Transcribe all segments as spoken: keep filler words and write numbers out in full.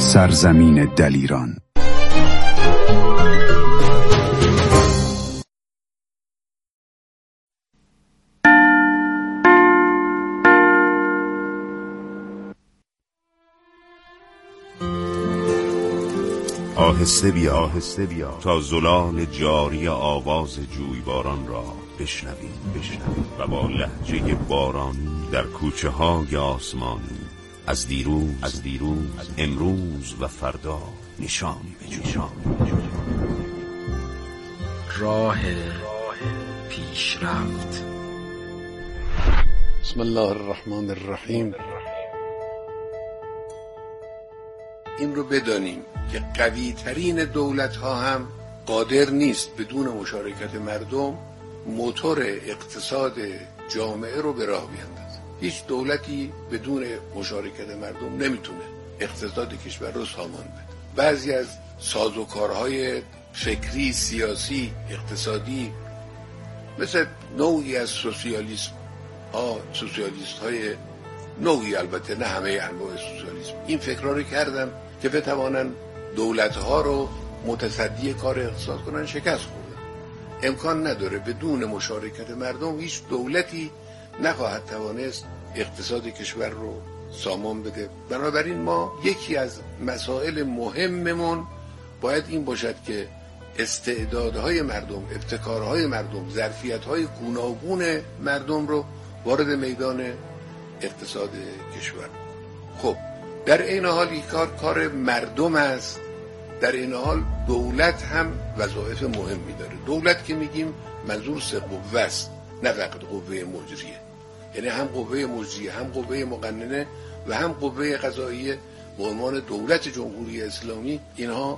سرزمین دلیران. آهسته بیا آهسته بیا تا زلال جاری آواز جویباران را بشنویم بشنویم و با لهجه بارانی در کوچه های آسمانی از دیروز از دیروز امروز و فردا نشانی بجویم. راه پیشرفت. بسم الله الرحمن الرحیم. این رو بدانیم که قوی ترین دولت ها هم قادر نیست بدون مشارکت مردم موتور اقتصاد جامعه رو به راه بیاندازه. هیچ دولتی بدون مشارکت مردم نمیتونه اقتصاد کشور رو سامان بده. بعضی از سازوکارهای فکری، سیاسی، اقتصادی مثل نوعی از سوسیالیسم ها، سوسیالیست های نوعی، البته نه همه انواع سوسیالیسم، این فکرها رو کردن که بتوانن دولت‌ها رو متصدی کار اقتصاد کنن. شکست خوردن. امکان نداره بدون مشارکت مردم هیچ دولتی نخواهد توانست اقتصاد کشور رو سامان بده. بنابراین ما یکی از مسائل مهممون باید این باشد که استعدادهای مردم، ابتکارهای مردم، ظرفیت‌های گوناگون مردم رو وارد میدان اقتصاد کشور. خب در این حال این کار کار مردم است. در این حال دولت هم وظایف مهمی داره. دولت که میگیم منظور سه قوه است، نه فقط قوه مجریه. یعنی هم قوه مجریه، هم قوه مقننه و هم قوه قضاییه به عنوان دولت جمهوری اسلامی. اینها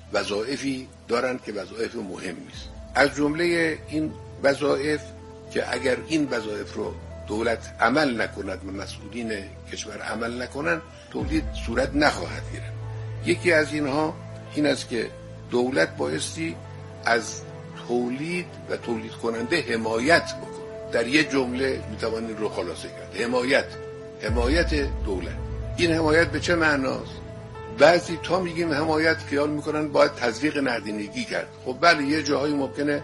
وظایفی دارند که وظایف مهمی است. از جمله این وظایف که اگر این وظایف رو دولت عمل نکند و مسئولین کشور عمل نکنند، تولید صورت نخواهد گرفت. یکی از اینها این است که دولت بایستی از تولید و تولید کننده حمایت بکنه. در یک جمله میتوان این رو خلاصه کرد: حمایت حمایت دولت. این حمایت به چه معناست؟ بعضی تا میگیم حمایت خیال میکنن باید تزریق نقدینگی کرد. خب بله، یه جاهایی ممکنه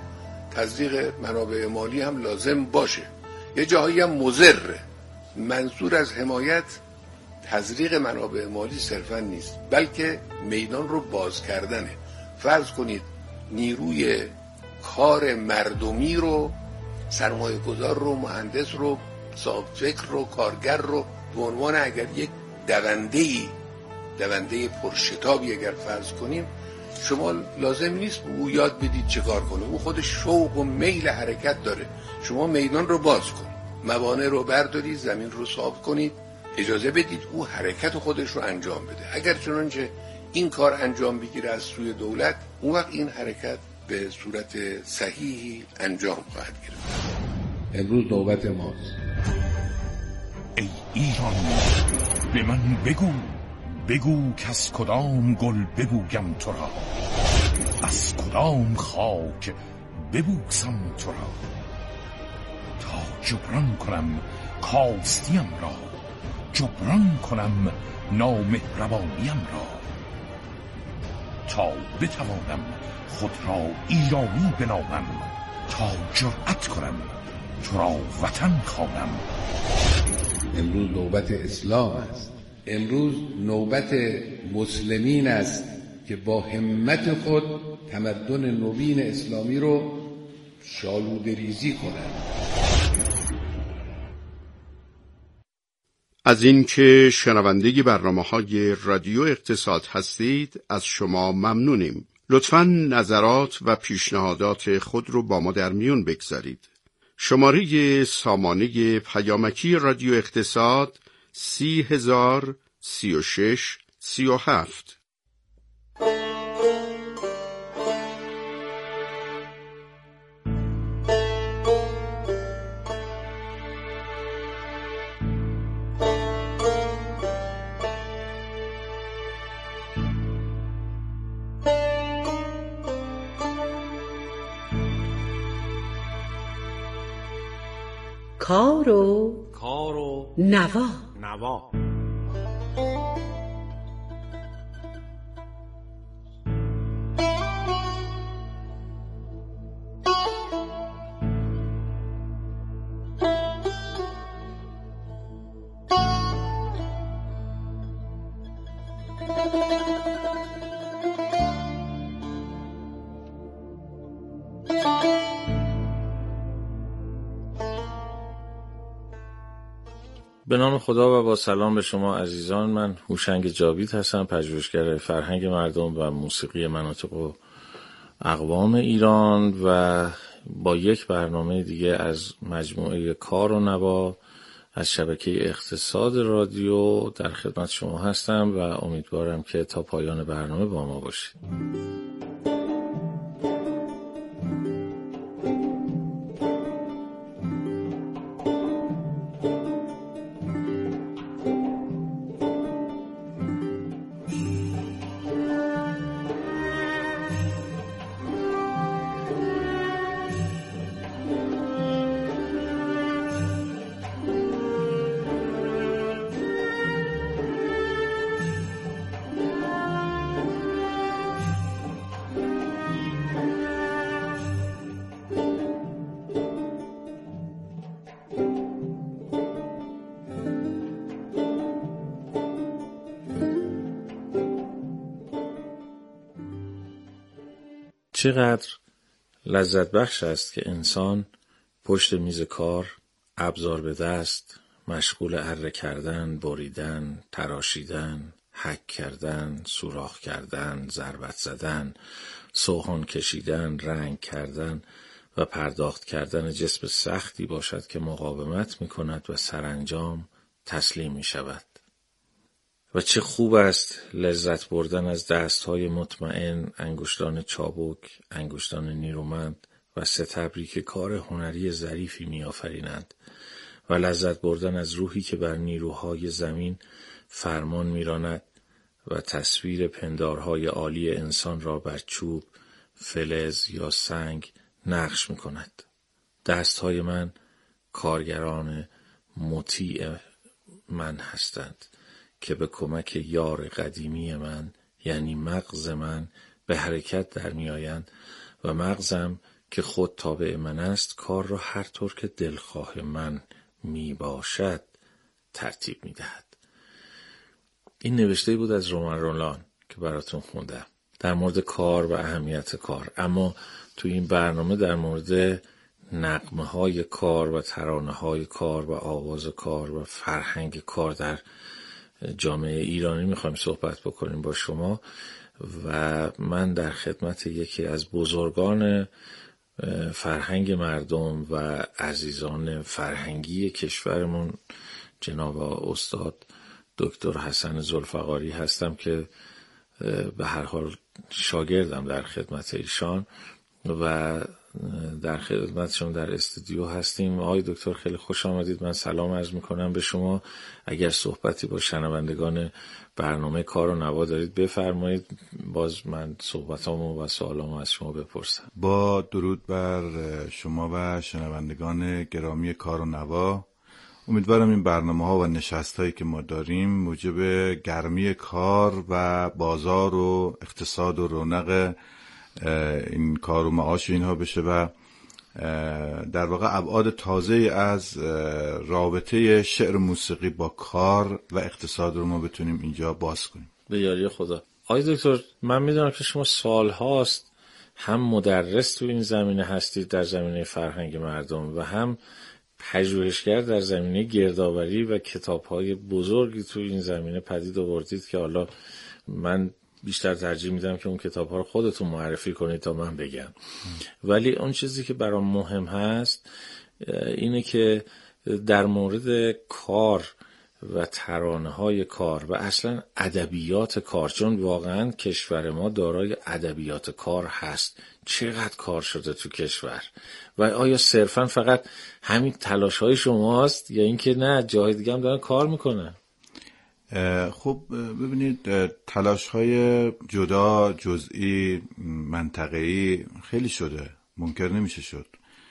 تزریق منابع مالی هم لازم باشه، یه جاهایی هم مضره. منظور از حمایت تزریق منابع مالی صرفا نیست، بلکه میدان رو باز کردنه. فرض کنید نیروی کار مردمی رو، سرمایه گذار رو، مهندس رو، صاحب فکر رو، کارگر رو به عنوان اگر یک دونده‌ای دونده پرشتابی اگر فرض کنیم، شما لازم نیست او یاد بدید چه کار کنه، او خودش شوق و میل حرکت داره. شما میدان رو باز کنید، موانع رو بردارید، زمین رو صاف کنید، اجازه بدید او حرکت خودش رو انجام بده. اگر چنانچه این کار انجام بگیره از سوی دولت، اون وقت این حرکت به صورت صحیحی انجام خواهد گرفت. امروز نوبت ماست. ای ایران، به من بگو بگو که از کدام گل ببویم تو را، از کدام خاک ببوسم تو را، تا جبران کنم کاستیم را، جبران کنم نامهربانیم را، تا بتوانم خود را ایرانی بنامم، تا جرأت کنم تو را وطن خوانم. امروز نوبت اسلام است. امروز نوبت مسلمین است که با همت خود تمدن نوین اسلامی رو شالوده ریزی کنند. از این که شنونده برنامه‌های رادیو اقتصاد هستید از شما ممنونیم. لطفاً نظرات و پیشنهادات خود رو با ما در میون بگذارید. شماره سامانه پیامکی رادیو اقتصاد سی هزار سی و شش سی و هفت. کار و کار و نوا نوا. به نام خدا و با سلام به شما عزیزان، من هوشنگ جاوید هستم، پژوهشگر فرهنگ مردم و موسیقی مناطق و اقوام ایران و با یک برنامه دیگه از مجموعه کار و نوا از شبکه اقتصاد رادیو در خدمت شما هستم و امیدوارم که تا پایان برنامه با ما باشید. چقدر لذت بخش است که انسان پشت میز کار، ابزار به دست، مشغول اره کردن، بریدن، تراشیدن، حک کردن، سوراخ کردن، ضربت زدن، سوهان کشیدن، رنگ کردن و پرداخت کردن جسم سختی باشد که مقاومت می کند و سرانجام تسلیم می شود. و چه خوب است لذت بردن از دستهای مطمئن، انگشتان چابک، انگشتان نیرومند و ستبری که کار هنری ظریفی می‌آفرینند و لذت بردن از روحی که بر نیروهای زمین فرمان می‌راند و تصویر پندارهای عالی انسان را بر چوب، فلز یا سنگ نقش می‌کند. دستهای من کارگران مطیع من هستند که به کمک یار قدیمی من یعنی مغز من به حرکت در می آیند و مغزم که خود تابع من است کار را هر طور که دلخواه من می باشد ترتیب می دهد. این نوشته بود از رومن رولان که براتون خوندم در مورد کار و اهمیت کار، اما تو این برنامه در مورد نغمه های کار و ترانه های کار و آواز کار و فرهنگ کار در جامعه ایرانی میخوایم صحبت بکنیم با شما و من در خدمت یکی از بزرگان فرهنگ مردم و عزیزان فرهنگی کشورمون جناب استاد دکتر حسن ذوالفقاری هستم که به هر حال شاگردم در خدمت ایشان و در خدمتشون در استودیو هستیم. آقای دکتر خیلی خوش آمدید. من سلام عرض میکنم به شما. اگر صحبتی با شنوندگان برنامه کار و نوا دارید بفرمایید، باز من صحبتامو و سوالامو از شما بپرسم. با درود بر شما و شنوندگان گرامی کار و نوا، امیدوارم این برنامه ها و نشست هایی که ما داریم موجب گرمی کار و بازار و اقتصاد و رونق این کار و معاش اینها بشه و در واقع ابعاد تازه از رابطه شعر موسیقی با کار و اقتصاد رو ما بتونیم اینجا باز کنیم. به یاری خدا. آقای دکتر، من میدونم که شما سال هاست هم مدرس تو این زمینه هستید در زمینه فرهنگ مردم و هم پژوهشگر در زمینه گردآوری و کتاب‌های بزرگی تو این زمینه پدید آوردید که حالا من بیشتر ترجیح میدم که اون کتاب‌ها رو خودتون معرفی کنید تا من بگم. ولی اون چیزی که برام مهم هست اینه که در مورد کار و ترانه‌های کار و اصلا ادبیات کار، چون واقعا کشور ما دارای ادبیات کار هست، چقدر کار شده تو کشور و آیا صرفا فقط همین تلاش‌های شماست یا اینکه نه جای دیگه هم دارن کار میکنن؟ خب ببینید، تلاش‌های جدا، جزئی، منطقه‌ای خیلی شده، منکر نمیشه شد.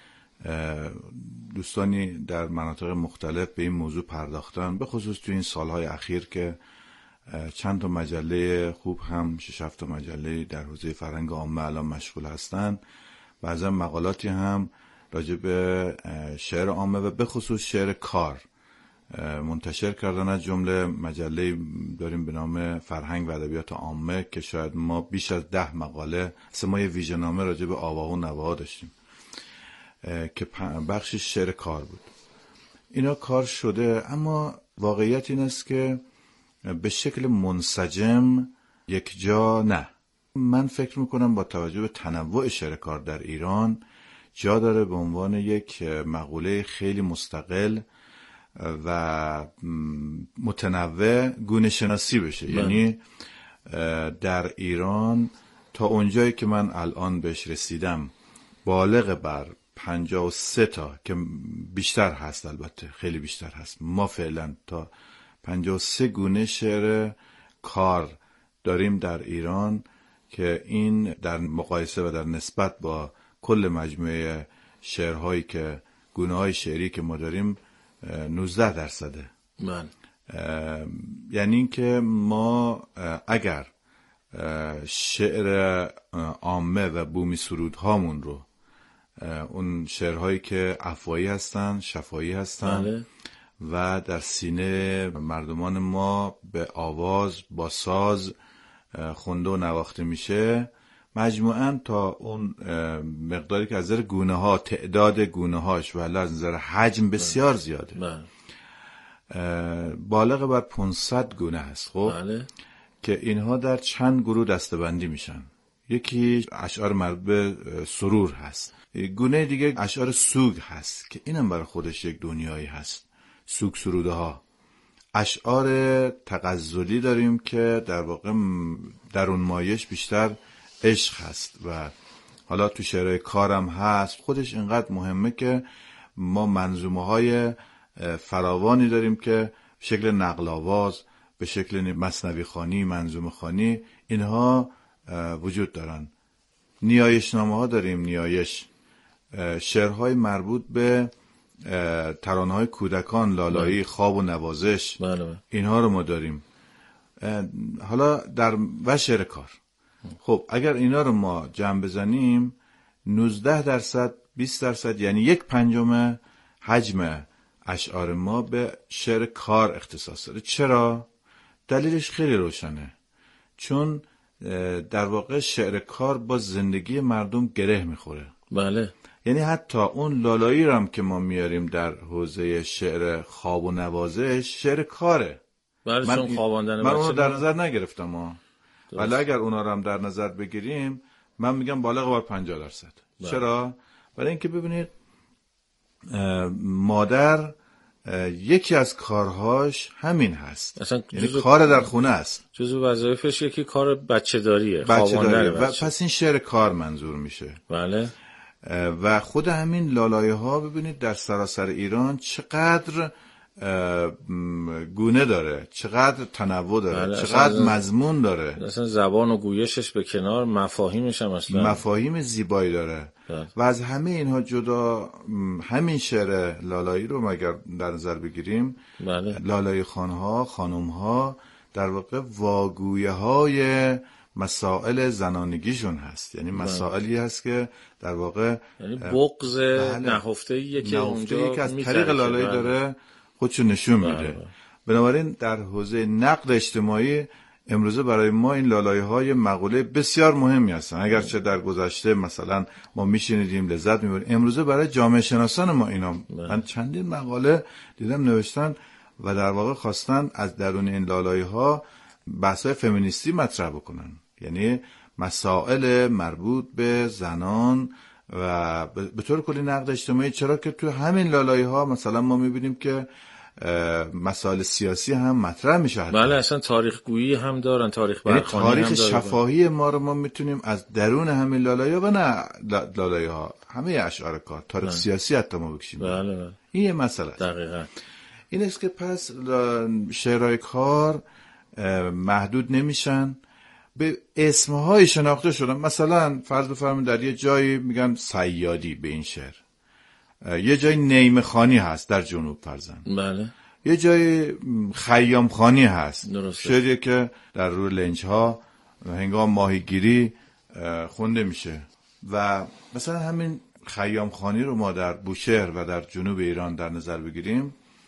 دوستانی در مناطق مختلف به این موضوع پرداختن، به خصوص تو این سالهای اخیر که چند تا مجله خوب هم شش هفت تا مجله در حوزه فرهنگ عامه الان مشغول هستن. بعضا مقالاتی هم راجع به شعر عامه و به خصوص شعر کار منتشر کردن، از جمله مجله داریم به نام فرهنگ و ادبیات عامه که شاید ما بیش از ده مقاله، اصلا ما یه ویژه‌نامه راجع به آوا و نواها داشتیم که بخشش شعر کار بود. اینا کار شده، اما واقعیت این است که به شکل منسجم یک جا نه. من فکر میکنم با توجه به تنوع شعر کار در ایران جا داره به عنوان یک مقوله خیلی مستقل و متنوع گونه شناسی بشه. من. یعنی در ایران تا اونجایی که من الان بهش رسیدم بالغ بر پنجاه و سه تا که بیشتر هست، البته خیلی بیشتر هست، ما فعلا تا پنجاه و سه گونه شعر کار داریم در ایران که این در مقایسه و در نسبت با کل مجموعه شعرهایی که گونه های شعری که ما داریم نوزده درصده. من یعنی این که ما اگر شعر عامه و بومی سرودهامون رو، اون شعرهایی که عفوایی هستن، شفاهی هستن بله. و در سینه مردمان ما به آواز با ساز خونده و نواخته میشه، مجموعاً تا اون مقداری که از نظر گونه ها، تعداد گونه هاش و از نظر حجم بسیار زیاده بله. بالغ بر پانصد گونه هست. خب بله. که اینها در چند گروه دسته‌بندی میشن. یکی اشعار مربوط به سرور هست، گونه دیگه اشعار سوگ هست که اینم برای خودش یک دنیایی هست. سوگ سروده ها، اشعار تغزلی داریم که در واقع در اون مایش بیشتر عشق هست و حالا تو شعرهای کارم هست. خودش اینقدر مهمه که ما منظومه های فراوانی داریم که به شکل نقل آواز، به شکل مثنوی خوانی، منظومه خوانی اینها وجود دارن. نیایش نامه ها داریم، نیایش شعرهای مربوط به ترانه های کودکان، لالایی، خواب و نوازش بله. اینها رو ما داریم. حالا در و شعر کار. خب اگر اینا رو ما جمع بزنیم نوزده درصد، بیست درصد، یعنی یک پنجم حجم اشعار ما به شعر کار اختصاص داره. چرا؟ دلیلش خیلی روشنه، چون در واقع شعر کار با زندگی مردم گره میخوره. بله. یعنی حتی اون لالایی رو هم که ما میاریم در حوزه شعر خواب و نوازش شعر کاره. بله. من چون خواباندن من اونو در نظر نگرفتم ها. ولی اگر اونا رو هم در نظر بگیریم من میگم بالغ بر پنجاه درصد. بله. چرا؟ برای اینکه ببینید مادر یکی از کارهاش همین هست، اصلا یعنی کار در خونه است. جزو وظایفش یکی کار بچه داریه، خواباندن بچه. و پس این شعر کار منظور میشه. بله. و خود همین لالایه ها ببینید در سراسر ایران چقدر گونه داره، چقدر تنوع داره، بله. چقدر مضمون داره. اصلا زبان و گویشش به کنار، مفاهیمش هم اصلا مفاهیم زیبایی داره. بله. و از همه اینها جدا همین شعر لالایی رو مگر در نظر بگیریم، بله. لالایی خانها، خانمها در واقع واگویه های مسائل زنانگیشون هست. یعنی مسائلی هست که در واقع یعنی بغض بله. نهفته‌ایه که اونجا که از طریق لالایی بله. داره خودشو نشون میده. بله. بنابراین در حوزه نقد اجتماعی امروزه برای ما این لالایی های مقوله بسیار مهمی هستن. اگرچه در گذشته مثلا ما میشنیدیم لذت میبریم، امروزه برای جامعه شناسان ما اینا بله. من چندین مقاله دیدم نوشتن و در واقع خواستن از درون این لالایی ها بحث‌های فمینیستی مطرح بکنن، یعنی مسائل مربوط به زنان و به طور کلی نقد اجتماعی. چرا که تو همین لالایی ها مثلا ما میبینیم که مسائل سیاسی هم مطرح میشه. بله اصلا تاریخ گویی هم دارن، تاریخ برخوانی هم دارن. تاریخ شفاهی ما رو ما میتونیم از درون همین لالایی ها و نه لالایی ها همه اشعار کار تاریخ بله. سیاسی حتی ما بکشیم. بله بله. این یه مسئله است. دقیقاً این است که پس شعرهای کار محدود نمیشن، به اسمهای شناخته شدن. مثلا فرض بفرمایید در یه جایی میگن صیادی به این شعر، یه جای نیمه خانی هست در جنوب فرزن، بله. یه جای خیام خانی هست، شعری که در روی لنج ها هنگام ماهیگیری خونده میشه. و مثلا همین خیام خانی رو ما در بوشهر و در جنوب ایران در نظر بگیریم،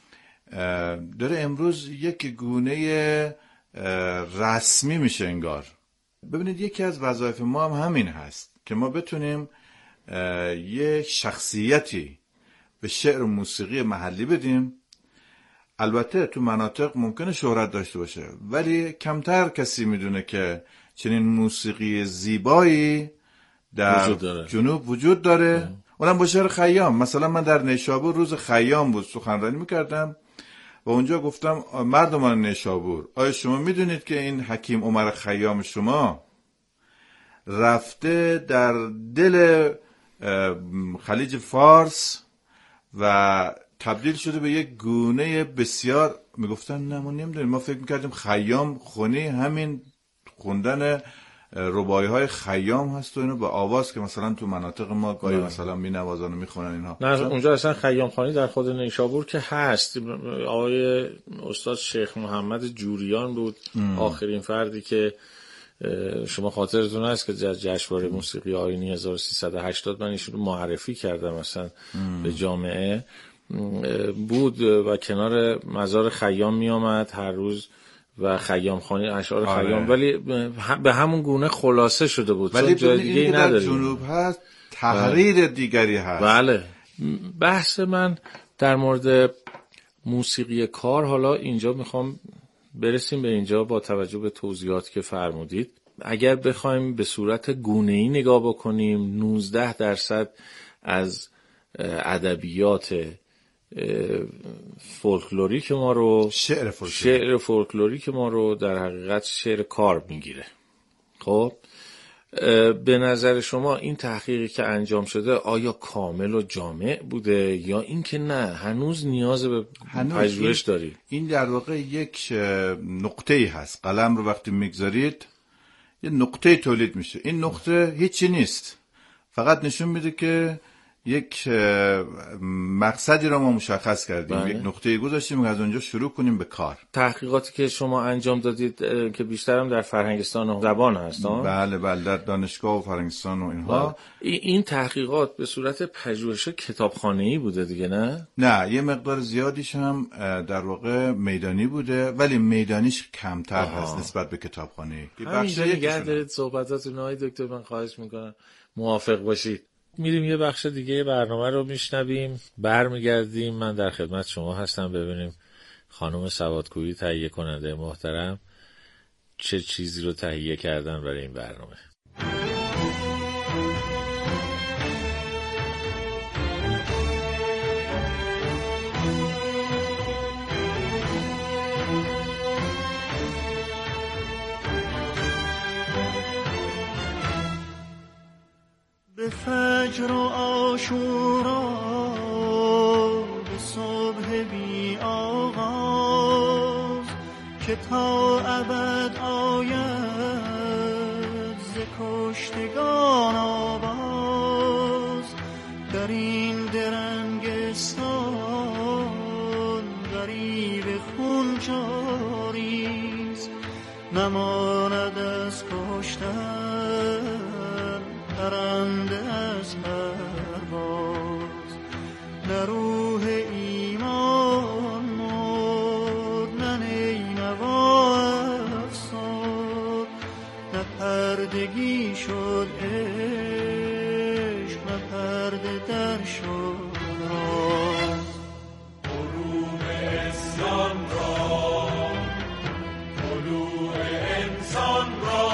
داره امروز یک گونه رسمی میشه انگار. ببینید یکی از وظایف ما هم همین هست که ما بتونیم یک شخصیتی به شعر و موسیقی محلی بدیم. البته تو مناطق ممکنه شهرت داشته باشه ولی کمتر کسی میدونه که چنین موسیقی زیبایی در وجود جنوب وجود داره. اونم با شعر خیام. مثلا من در نیشابور روز خیام بود سخنرانی میکردم و اونجا گفتم مردمان نیشابور، آیا شما میدونید که این حکیم عمر خیام شما رفته در دل خلیج فارس و تبدیل شده به یک گونه بسیار. میگفتن نه ما نمیدونیم، ما فکر میکردیم خیام خونی همین خوندن ربایی های خیام هست و اینو به آواز که مثلا تو مناطق ما گاهی مثلا می نوازن و می خونن اینها. نه اونجا اصلا خیام خانی در خود نیشابور که هست. آقای استاد شیخ محمد جوریان بود ام. آخرین فردی که شما خاطرتون هست که در جشنواره موسیقی آیینی هزار و سیصد و هشتاد من ایشون رو معرفی کردم مثلا ام. به جامعه بود و کنار مزار خیام می آمد هر روز و خیام خانی اشعار آره. خیام، ولی به همون گونه خلاصه شده بود. ولی جای دیگه ای نداره. جنوب هست تحریر بله. دیگری هست. بله. بحث من در مورد موسیقی کار حالا اینجا میخوام برسیم به اینجا با توجه به توضیحاتی که فرمودید. اگر بخوایم به صورت گونه‌ای نگاه بکنیم نوزده درصد از ادبیات فولکلوریک ما رو شعر فولکلوریک شعر فولکلوریک ما رو در حقیقت شعر کار میگیره. خب به نظر شما این تحقیقی که انجام شده آیا کامل و جامع بوده یا اینکه نه هنوز نیاز به پژوهش داری؟ این در واقع یک نقطه‌ای هست. قلم رو وقتی میگذارید یه نقطه تولید میشه. این نقطه هیچی نیست، فقط نشون میده که یک مقصدی را ما مشخص کردیم بله. یک نقطه‌ای گذاشتیم و از اونجا شروع کنیم به کار. تحقیقاتی که شما انجام دادید که بیشتر هم در فرهنگستان و زبان هست ها؟ بله بله در دانشگاه و فرهنگستان و اینها. این تحقیقات به صورت پژوهش کتابخانه‌ای بوده دیگه نه؟ نه یه مقدار زیادیش هم در واقع میدانی بوده ولی میدانیش کمتر آها. هست نسبت به کتابخانه‌ای. همینجا نگه دارید صحبتاتون آقای دکتر، من خواهش میکنم موافق باشید. میریم یه بخش دیگه برنامه رو میشنویم، برمیگردیم. من در خدمت شما هستم. ببینیم خانم سوادکویی تهیه کننده محترم چه چیزی رو تهیه کردن برای این برنامه. به فجر و عاشورا به صبح بی آغاز که تا ابد آید ز کشتگان آواز در این درنگستان غریب خون جاریست نماند از کشتن پرنده از پرواز نه روح ایمان مرد نه نینوا افسرد نه پردگی شد عشق نه پرده در شد راز غروب انسان را طلوع انسان را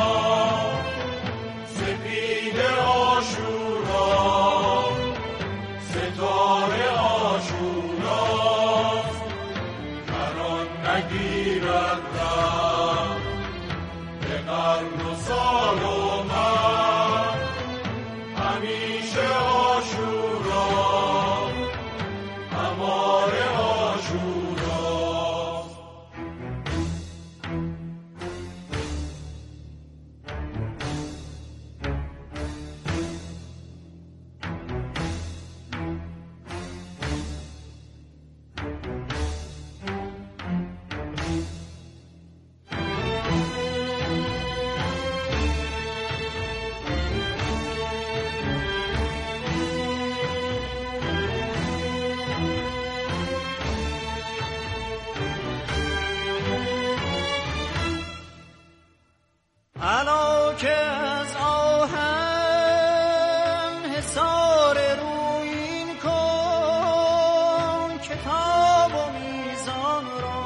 هلاک از آهن حصار رویین کن، کتاب و میزان را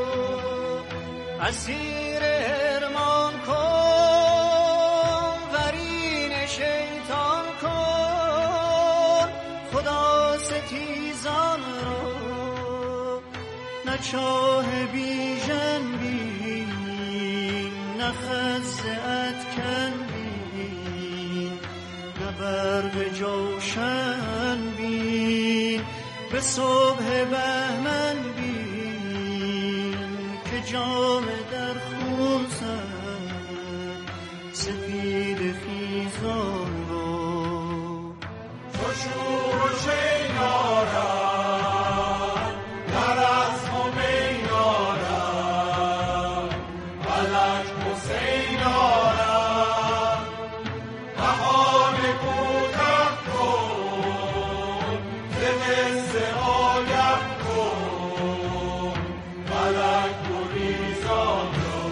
اسیر ارمان کن، قرین شیطان کن خدا ستیزان را، نه چاه بیژن بین نه خز ادکن بین، نه برق جوشن بین به صبح بهمن بین، که جام در خون زد سپید خیزان را. چو شور و شیدا رفت در رسم و مینا رفت، فلک حسین آرد بهار کوته کن، ز قصه آگه کن فلک گریزان را.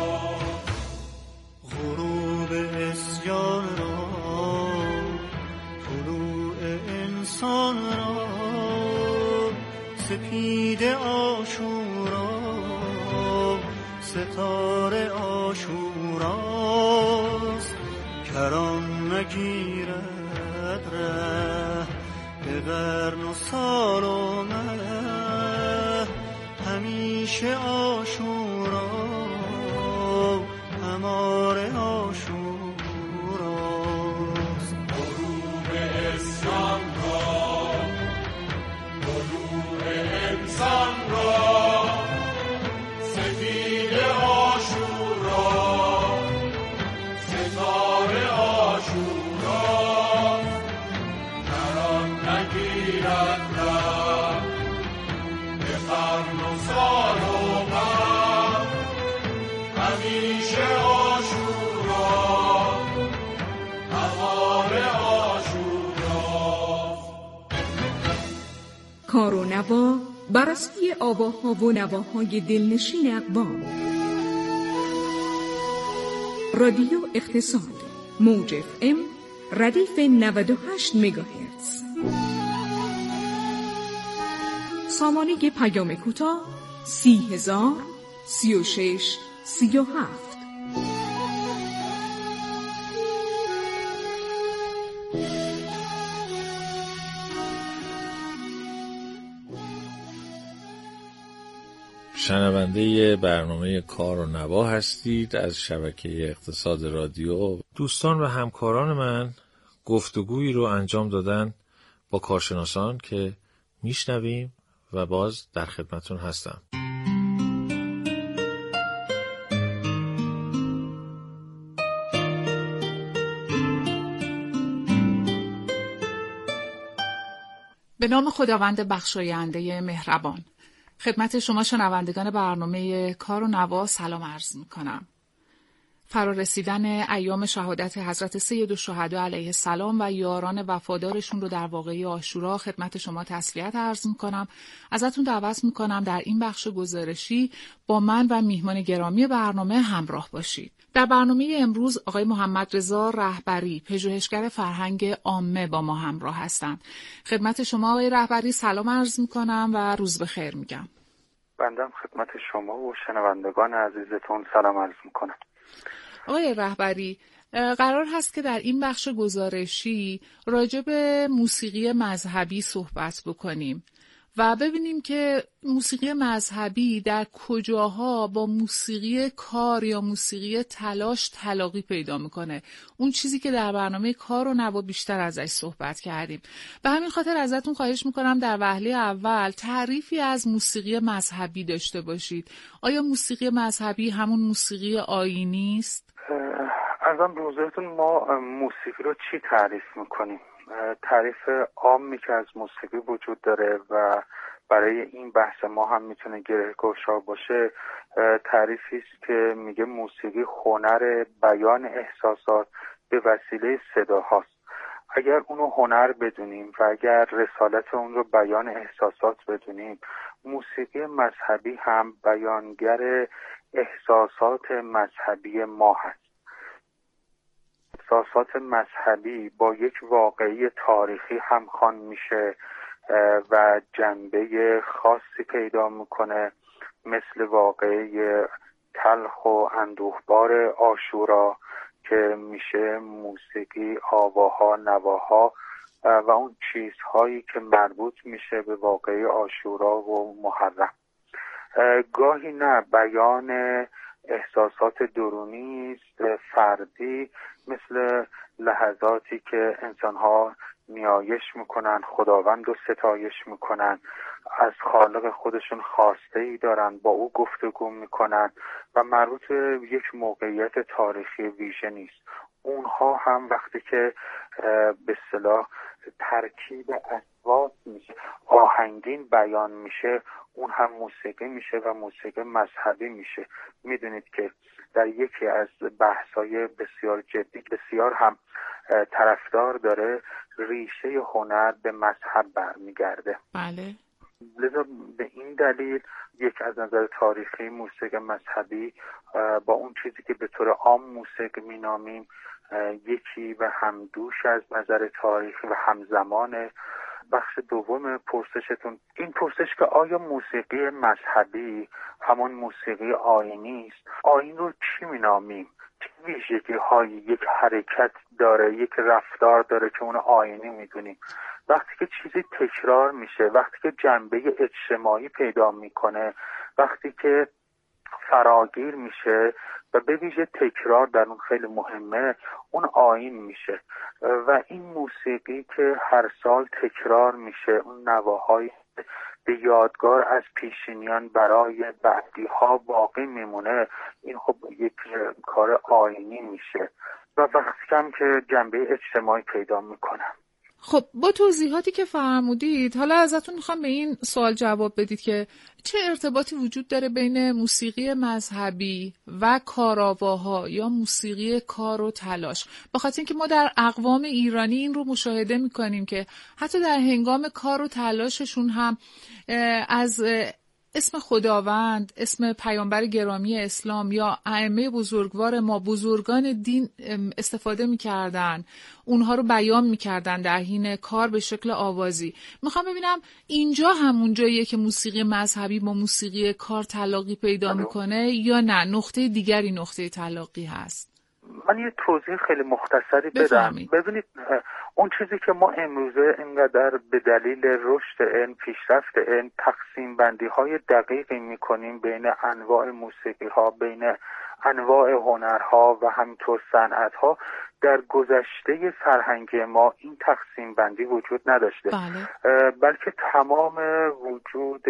غروب اسیان را، طلوع انسان را، سپید عاشورا، ستاره عاشوراست، کران نگیرد ره به قرن و سال و مه، همیشه عاشورا همار عاشوراست. غروب اسلام را، طلوع انسان را، سپید عاشورا، ستاره عاشورا، کران نگیرد ره به قرن و سال و مه، همیشه عاشورا همار عاشورا. کار و نوا بررسی آواها و نواهای دلنشین اقوام. رادیو اقتصاد موج اف ام ردیف نود و هشت مگاهرتز. سامانه پیام کوتاه سی هزار سی و شش سی و هفت. شنونده برنامه کار و نوا هستید از شبکه اقتصاد رادیو. دوستان و همکاران من گفتگویی رو انجام دادن با کارشناسان که میشنویم و باز در خدمتون هستم. به نام خداوند بخشاینده مهربان، خدمت شما شنوندگان برنامه کار و نوا سلام عرض می‌کنم. فرارسیدن ایام شهادت حضرت سید الشهدا علیه السلام و یاران وفادارشون رو در واقعه عاشورا خدمت شما تسلیت عرض می‌کنم. ازتون دعوت می‌کنم در این بخش گزارشی با من و میهمان گرامی برنامه همراه باشید. در برنامه امروز آقای محمد رضا رهبری، پژوهشگر فرهنگ عامه با ما همراه هستند. خدمت شما آقای رهبری سلام عرض می‌کنم و روز بخیر میگم. بنده خدمت شما و شنوندگان عزیزتون سلام عرض می‌کنم. آقای رهبری، قرار هست که در این بخش گزارشی راجع به موسیقی مذهبی صحبت بکنیم و ببینیم که موسیقی مذهبی در کجاها با موسیقی کار یا موسیقی تلاش تلاقی پیدا میکنه. اون چیزی که در برنامه کار و نوا بیشتر ازش صحبت کردیم. به همین خاطر ازتون خواهش میکنم در وهله اول تعریفی از موسیقی مذهبی داشته باشید. آیا موسیقی مذهبی همون موسیقی آیینی است؟ ارزم به حضورتون ما موسیقی رو چی تعریف میکنیم؟ تعریف عامی که از موسیقی وجود داره و برای این بحث ما هم میتونه گره‌گشا باشه، تعریفی است که میگه موسیقی هنر بیان احساسات به وسیله صدا هاست. اگر اونو هنر بدونیم و اگر رسالت اون رو بیان احساسات بدونیم، موسیقی مذهبی هم بیانگر احساسات مذهبی ما هست. احساسات مذهبی با یک واقعی تاریخی همخوان میشه و جنبه خاصی پیدا میکنه، مثل واقعی تلخ و اندوهبار عاشورا که میشه موسیقی، آواها، نواها و اون چیزهایی که مربوط میشه به واقعی عاشورا و محرم. گاهی نه، بیان احساسات درونی است، فردی، مثل لحظاتی که انسانها نیایش میکنن، خداوند رو ستایش میکنن، از خالق خودشون خواسته ای دارن، با او گفتگو میکنن و مربوط به یک موقعیت تاریخی ویژه نیست. اونها هم وقتی که به اصطلاح ترکیب اصوات میشه، آهنگین بیان میشه، اون هم موسیقی میشه و موسیقی مذهبی میشه. میدونید که در یکی از بحث‌های بسیار جدی، بسیار هم طرفدار داره، ریشه هنر به مذهب برمیگرده. بله. لذا به این دلیل یک از نظر تاریخی موسیقی مذهبی با اون چیزی که به طور عام موسیقی مینامیم یکی و همدوش از نظر تاریخی و همزمان. بخش دوم پرسشتون این پرسش که آیا موسیقی مذهبی همون موسیقی آیینی است؟ آیین رو چی مینامیم؟ چه ویژگی های یک حرکت داره، یک رفتار داره که اون آیینی میدونیم؟ وقتی که چیزی تکرار میشه، وقتی که جنبه اجتماعی پیدا میکنه، وقتی که فراگیر میشه و به ویژه تکرار در اون خیلی مهمه، اون آیین میشه. و این موسیقی که هر سال تکرار میشه، اون نواهای به یادگار از پیشینیان برای بعدی ها باقی میمونه، این خب یک کار آیینی میشه و وقتی هم که جنبه اجتماعی پیدا میکنه. خب با توضیحاتی که فرمودید، حالا ازتون میخوام به این سوال جواب بدید که چه ارتباطی وجود داره بین موسیقی مذهبی و کارآواها یا موسیقی کار و تلاش؟ بخاطر اینکه ما در اقوام ایرانی این رو مشاهده میکنیم که حتی در هنگام کار و تلاششون هم از اسم خداوند، اسم پیامبر گرامی اسلام یا ائمه بزرگوار ما، بزرگان دین استفاده می‌کردن، اونها رو بیان می‌کردن در حین کار به شکل آوازی. میخوام ببینم اینجا همون جاییه که موسیقی مذهبی با موسیقی کار تلاقی پیدا میکنه یا نه نقطه دیگری نقطه تلاقی هست؟ من یه توضیح خیلی مختصری بدم. بفرمید. ببینید اون چیزی که ما امروزه اینقدر به دلیل رشد علم، پیشرفت علم، تقسیم بندی های دقیقی میکنیم بین انواع موسیقی ها، بین انواع هنرها و همینطور صنعت ها، در گذشته فرهنگی ما این تقسیم بندی وجود نداشته. بله. بلکه تمام وجود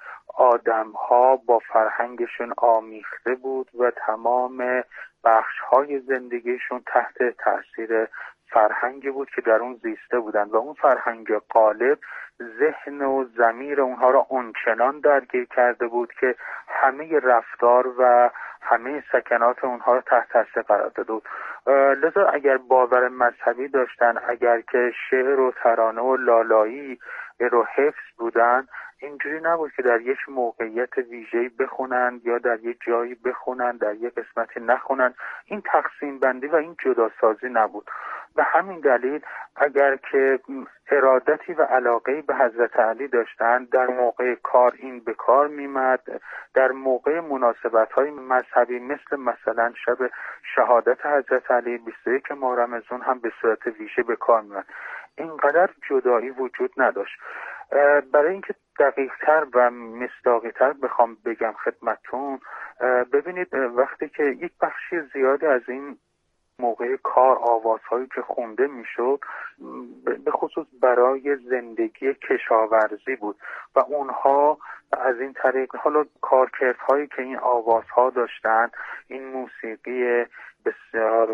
آدم ها با فرهنگشون آمیخته بود و تمام بخش های زندگیشون تحت تاثیر فرهنگی بود که در اون زیسته بودن و اون فرهنگ غالب ذهن و ضمیر اونها را اونچنان درگیر کرده بود که همه رفتار و همه سکنات اونها را تحت تاثیر قرار داده بود. لذا اگر باور مذهبی داشتن، اگر که شعر و ترانه و لالایی رو حفظ بودن، اینجوری نبود که در یک موقعیت ویژه‌ای بخونن یا در یک جایی بخونن، در یک قسمتی نخونن. این تقسیم بندی و این جداسازی نبود. به همین دلیل اگر که ارادتی و علاقه‌ای به حضرت علی داشتن، در موقع کار این به کار میمد، در موقع مناسبت‌های مذهبی مثل مثلا شب شهادت حضرت علی بیست و یک ماه رمضان هم به صورت ویژه به کار میمد. اینقدر جدایی وجود نداشت. برای اینکه دقیق‌تر و مصداقی‌تر بخوام بگم خدمتتون، ببینید وقتی که یک بخشی زیادی از این موقع کار آوازهایی که خونده میشد به خصوص برای زندگی کشاورزی بود و اونها از این طریق، حالا کارکردهایی که این آوازها داشتن، این موسیقی بسیار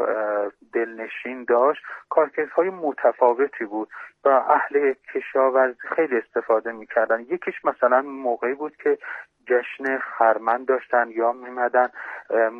دلنشین داشت، کارکردهای متفاوتی بود و اهل کشاورزی خیلی استفاده میکردن. یکیش مثلا موقعی بود که جشن خرمن داشتن یا میمدن